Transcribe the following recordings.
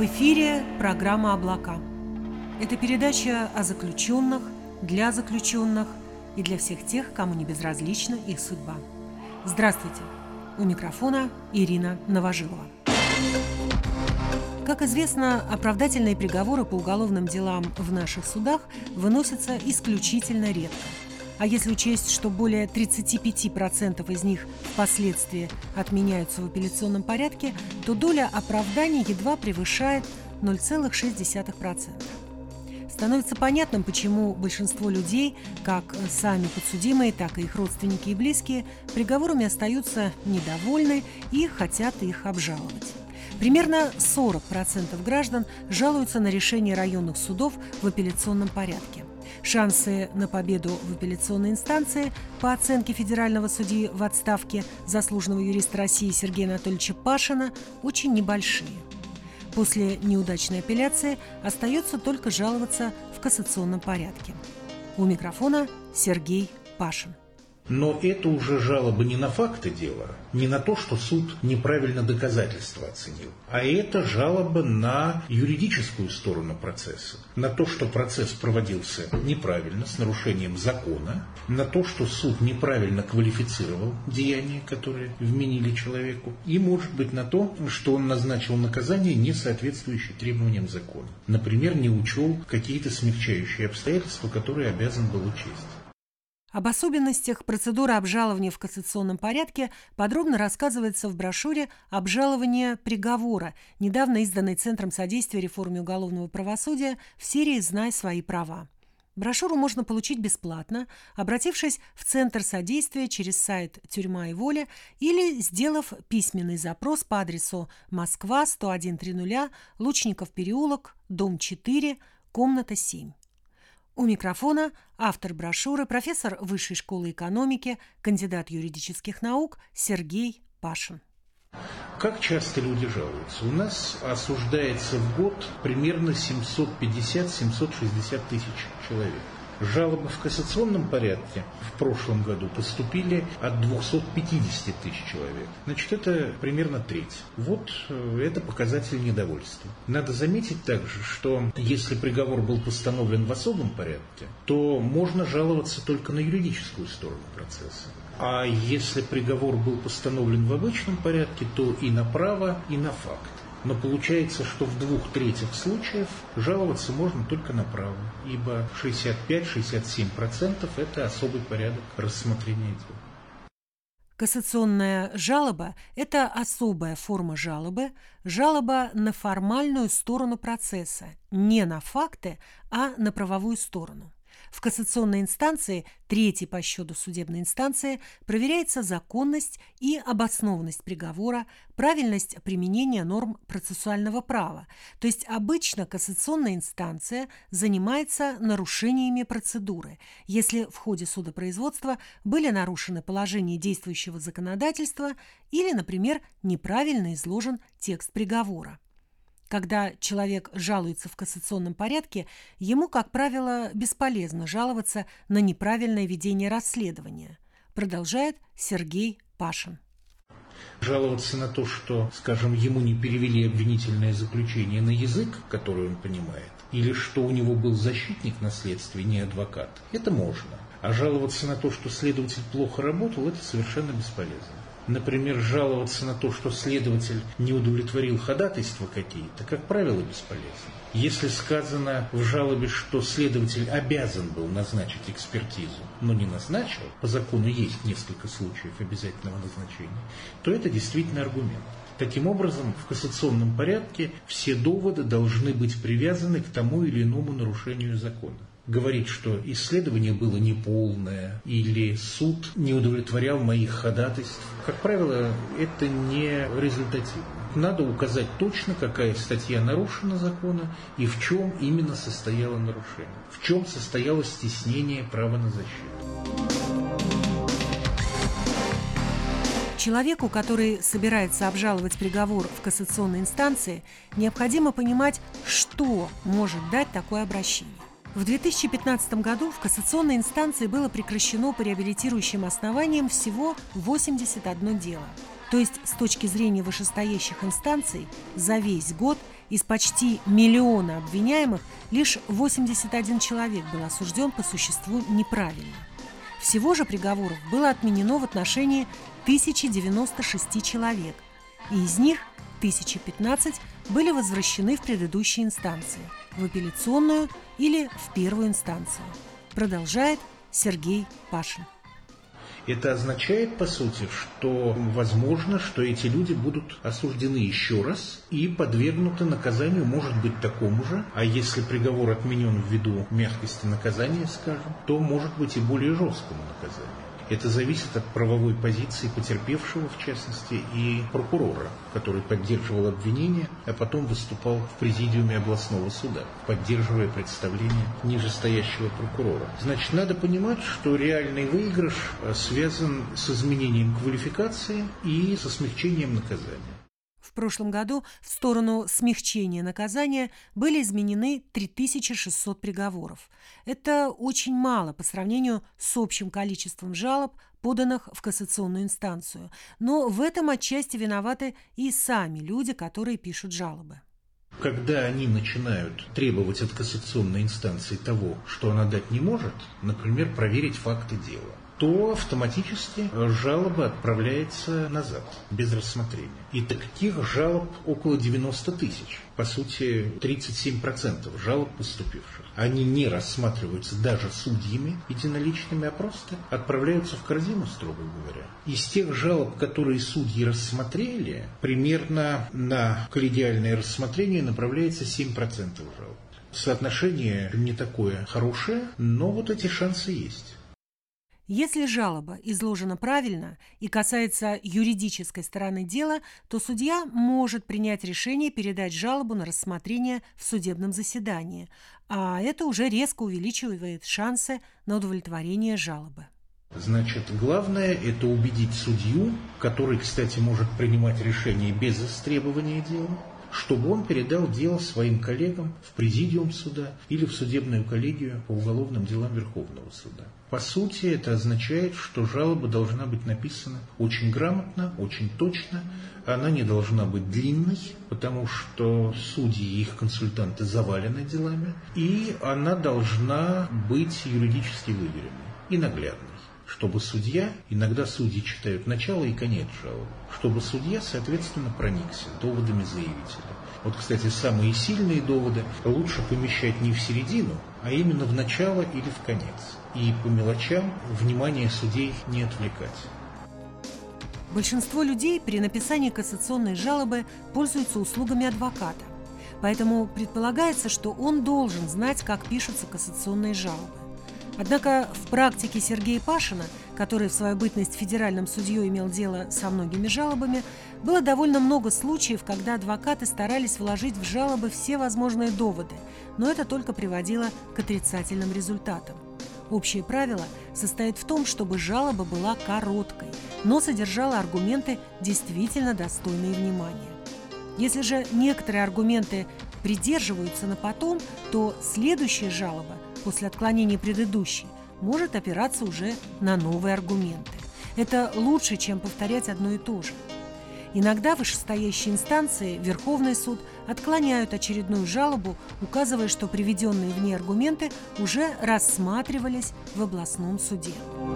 В эфире программа «Облака». Это передача о заключенных, для заключенных и для всех тех, кому не безразлична их судьба. Здравствуйте! У микрофона Ирина Новожилова. Как известно, оправдательные приговоры по уголовным делам в наших судах выносятся исключительно редко. А если учесть, что более 35% из них впоследствии отменяются в апелляционном порядке, то доля оправданий едва превышает 0,6%. Становится понятным, почему большинство людей, как сами подсудимые, так и их родственники и близкие, приговорами остаются недовольны и хотят их обжаловать. Примерно 40% граждан жалуются на решения районных судов в апелляционном порядке. Шансы на победу в апелляционной инстанции, по оценке федерального судьи в отставке, заслуженного юриста России Сергея Анатольевича Пашина, очень небольшие. После неудачной апелляции остается только жаловаться в кассационном порядке. У микрофона Сергей Пашин. Но это уже жалоба не на факты дела, не на то, что суд неправильно доказательства оценил, а это жалоба на юридическую сторону процесса, на то, что процесс проводился неправильно, с нарушением закона, на то, что суд неправильно квалифицировал деяния, которые вменили человеку, и, может быть, на то, что он назначил наказание, не соответствующее требованиям закона. Например, не учел какие-то смягчающие обстоятельства, которые обязан был учесть. Об особенностях процедуры обжалования в кассационном порядке подробно рассказывается в брошюре «Обжалование приговора», недавно изданной Центром содействия реформе уголовного правосудия в серии «Знай свои права». Брошюру можно получить бесплатно, обратившись в Центр содействия через сайт «Тюрьма и воля» или сделав письменный запрос по адресу Москва, 10100, Лучников переулок, дом 4, комната 7. У микрофона автор брошюры, профессор Высшей школы экономики, кандидат юридических наук Сергей Пашин. Как часто люди жалуются? У нас осуждается в год примерно 750-760 тысяч человек. Жалобы в кассационном порядке в прошлом году поступили от 250 тысяч человек. Значит, это примерно треть. Вот это показатель недовольства. Надо заметить также, что если приговор был постановлен в особом порядке, то можно жаловаться только на юридическую сторону процесса. А если приговор был постановлен в обычном порядке, то и на право, и на факт. Но получается, что в 2/3 случаев жаловаться можно только на право, ибо 65-67% – это особый порядок рассмотрения дела. Кассационная жалоба – это особая форма жалобы, жалоба на формальную сторону процесса, не на факты, а на правовую сторону. В кассационной инстанции, третьей по счету судебной инстанции, проверяется законность и обоснованность приговора, правильность применения норм процессуального права. То есть обычно кассационная инстанция занимается нарушениями процедуры, если в ходе судопроизводства были нарушены положения действующего законодательства или, например, неправильно изложен текст приговора. Когда человек жалуется в кассационном порядке, ему, как правило, бесполезно жаловаться на неправильное ведение расследования, продолжает Сергей Пашин. Жаловаться на то, что, скажем, ему не перевели обвинительное заключение на язык, который он понимает, или что у него был защитник на следствии, не адвокат, это можно. А жаловаться на то, что следователь плохо работал, это совершенно бесполезно. Например, жаловаться на то, что следователь не удовлетворил ходатайства какие-то, как правило, бесполезно. Если сказано в жалобе, что следователь обязан был назначить экспертизу, но не назначил, по закону есть несколько случаев обязательного назначения, то это действительно аргумент. Таким образом, в кассационном порядке все доводы должны быть привязаны к тому или иному нарушению закона. Говорить, что исследование было неполное или суд не удовлетворял моих ходатайств, как правило, это не результативно. Надо указать точно, какая статья нарушена закона и в чем именно состояло нарушение, в чем состояло стеснение права на защиту. Человеку, который собирается обжаловать приговор в кассационной инстанции, необходимо понимать, что может дать такое обращение. В 2015 году в кассационной инстанции было прекращено по реабилитирующим основаниям всего 81 дело. То есть, с точки зрения вышестоящих инстанций, за весь год Из почти миллиона обвиняемых лишь 81 человек был осужден по существу неправильно. Всего же приговоров было отменено в отношении 1096 человек, и из них 1015 были возвращены в предыдущие инстанции, в апелляционную или в первую инстанцию. Продолжает Сергей Пашин. Это означает, по сути, что возможно, что эти люди будут осуждены еще раз и подвергнуты наказанию, может быть, такому же, а если приговор отменен ввиду мягкости наказания, скажем, то может быть и более жесткому наказанию. Это зависит от правовой позиции потерпевшего, в частности, и прокурора, который поддерживал обвинение, а потом выступал в президиуме областного суда, поддерживая представление нижестоящего прокурора. Значит, надо понимать, что реальный выигрыш связан с изменением квалификации и со смягчением наказания. В прошлом году в сторону смягчения наказания были изменены 3600 приговоров. Это очень мало по сравнению с общим количеством жалоб, поданных в кассационную инстанцию. Но в этом отчасти виноваты и сами люди, которые пишут жалобы. Когда они начинают требовать от кассационной инстанции того, что она дать не может, например, проверить факты дела, то автоматически жалоба отправляется назад, без рассмотрения. И таких жалоб около 90 тысяч. По сути, 37% жалоб поступивших. Они не рассматриваются даже судьями единоличными, а просто отправляются в корзину, строго говоря. Из тех жалоб, которые судьи рассмотрели, примерно на коллегиальное рассмотрение направляется 7% жалоб. Соотношение не такое хорошее, но вот эти шансы есть. Если жалоба изложена правильно и касается юридической стороны дела, то судья может принять решение передать жалобу на рассмотрение в судебном заседании, а это уже резко увеличивает шансы на удовлетворение жалобы. Значит, главное – это убедить судью, который, кстати, может принимать решение без истребования дела, чтобы он передал дело своим коллегам в президиум суда или в судебную коллегию по уголовным делам Верховного суда. По сути, это означает, что жалоба должна быть написана очень грамотно, очень точно, она не должна быть длинной, потому что судьи и их консультанты завалены делами, и она должна быть юридически выверенной и наглядной. Чтобы судья, иногда судьи читают начало и конец жалобы, чтобы судья, соответственно, проникся доводами заявителя. Вот, кстати, самые сильные доводы лучше помещать не в середину, а именно в начало или в конец. И по мелочам внимание судей не отвлекать. Большинство людей при написании кассационной жалобы пользуются услугами адвоката. Поэтому предполагается, что он должен знать, как пишутся кассационные жалобы. Однако в практике Сергея Пашина, который в свою бытность федеральным судьей имел дело со многими жалобами, было довольно много случаев, когда адвокаты старались вложить в жалобы все возможные доводы, но это только приводило к отрицательным результатам. Общее правило состоит в том, чтобы жалоба была короткой, но содержала аргументы, действительно достойные внимания. Если же некоторые аргументы придерживаются на потом, то следующая жалоба после отклонения предыдущей может опираться уже на новые аргументы. Это лучше, чем повторять одно и то же. Иногда вышестоящие инстанции, Верховный суд, отклоняют очередную жалобу, указывая, что приведенные в ней аргументы уже рассматривались в областном суде.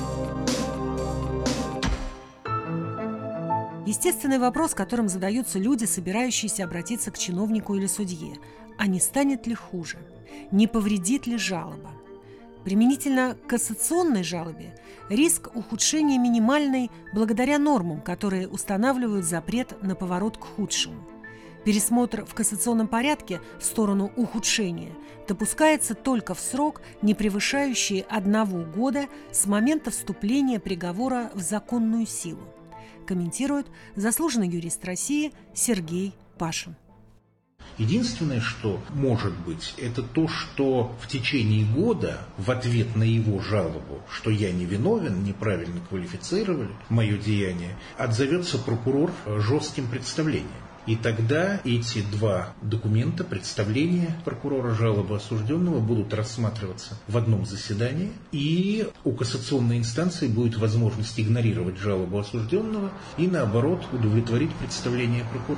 Естественный вопрос, которым задаются люди, собирающиеся обратиться к чиновнику или судье: а не станет ли хуже? Не повредит ли жалоба? Применительно к кассационной жалобе риск ухудшения минимальный благодаря нормам, которые устанавливают запрет на поворот к худшему. Пересмотр в кассационном порядке в сторону ухудшения допускается только в срок, не превышающий 1 года с момента вступления приговора в законную силу, комментирует заслуженный юрист России Сергей Пашин. Единственное, что может быть, это то, что в течение года в ответ на его жалобу, что я невиновен, неправильно квалифицировали мое деяние, отзовется прокурор жестким представлением. И тогда эти два документа, представления прокурора, жалобы осужденного, будут рассматриваться в одном заседании, и у кассационной инстанции будет возможность игнорировать жалобу осужденного и, наоборот, удовлетворить представление прокурора.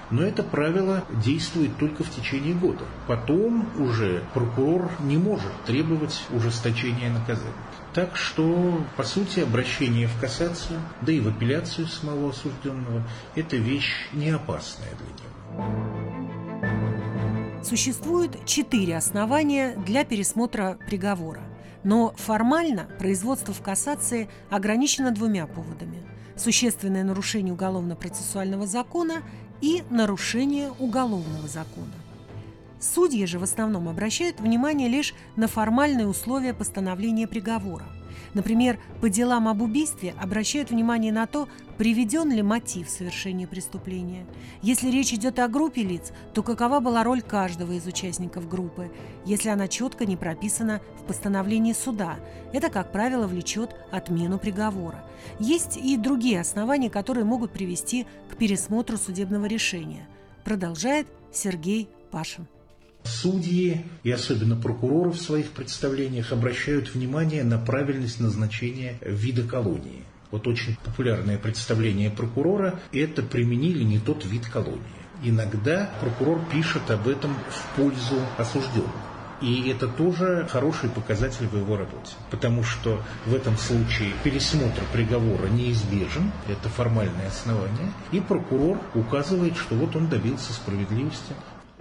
Но это правило действует только в течение года. Потом уже прокурор не может требовать ужесточения наказания. Так что, по сути, обращение в кассацию, да и в апелляцию самого осужденного – это вещь не опасная для него. Существует 4 основания для пересмотра приговора. Но формально производство в кассации ограничено 2 поводами – существенное нарушение уголовно-процессуального закона и нарушение уголовного закона. Судьи же в основном обращают внимание лишь на формальные условия постановления приговора. Например, по делам об убийстве обращают внимание на то, приведен ли мотив совершения преступления. Если речь идет о группе лиц, то какова была роль каждого из участников группы, если она четко не прописана в постановлении суда. Это, как правило, влечет отмену приговора. Есть и другие основания, которые могут привести к пересмотру судебного решения. Продолжает Сергей Пашин. Судьи и особенно прокуроры в своих представлениях обращают внимание на правильность назначения вида колонии. Вот очень популярное представление прокурора – это применили не тот вид колонии. Иногда прокурор пишет об этом в пользу осужденного. И это тоже хороший показатель в его работе. Потому что в этом случае пересмотр приговора неизбежен, это формальное основание, и прокурор указывает, что вот он добился справедливости.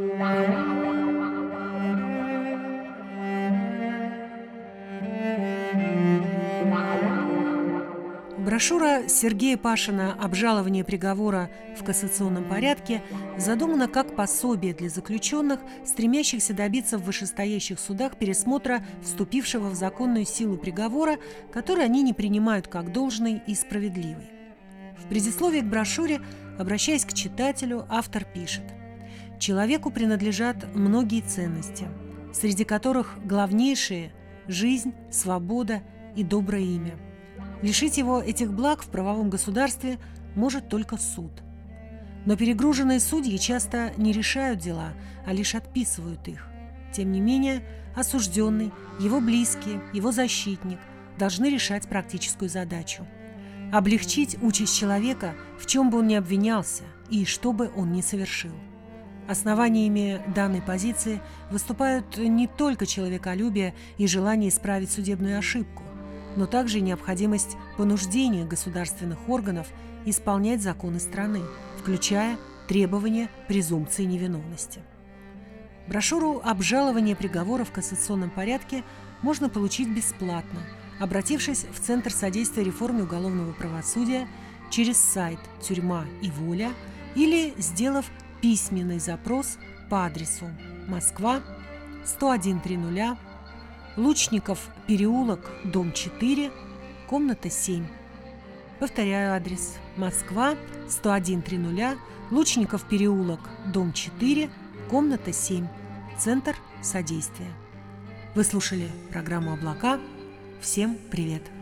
Брошюра Сергея Пашина «Обжалование приговора в кассационном порядке» задумана как пособие для заключенных, стремящихся добиться в вышестоящих судах пересмотра вступившего в законную силу приговора, который они не принимают как должный и справедливый. В предисловии к брошюре, обращаясь к читателю, автор пишет: «Человеку принадлежат многие ценности, среди которых главнейшие – жизнь, свобода и доброе имя. Лишить его этих благ в правовом государстве может только суд. Но перегруженные судьи часто не решают дела, а лишь отписывают их. Тем не менее, осужденный, его близкие, его защитник должны решать практическую задачу – облегчить участь человека, в чем бы он ни обвинялся и что бы он ни совершил. Основаниями данной позиции выступают не только человеколюбие и желание исправить судебную ошибку, но также и необходимость понуждения государственных органов исполнять законы страны, включая требования презумпции невиновности». Брошюру «Обжалование приговора в кассационном порядке» можно получить бесплатно, обратившись в Центр содействия реформе уголовного правосудия через сайт «Тюрьма и воля» или сделав письменный запрос по адресу: Москва, 10100, Лучников переулок, дом 4, комната 7. Повторяю адрес: Москва, 10100, Лучников переулок, дом 4, комната 7, Центр содействия. Вы слушали программу «Облака». Всем привет!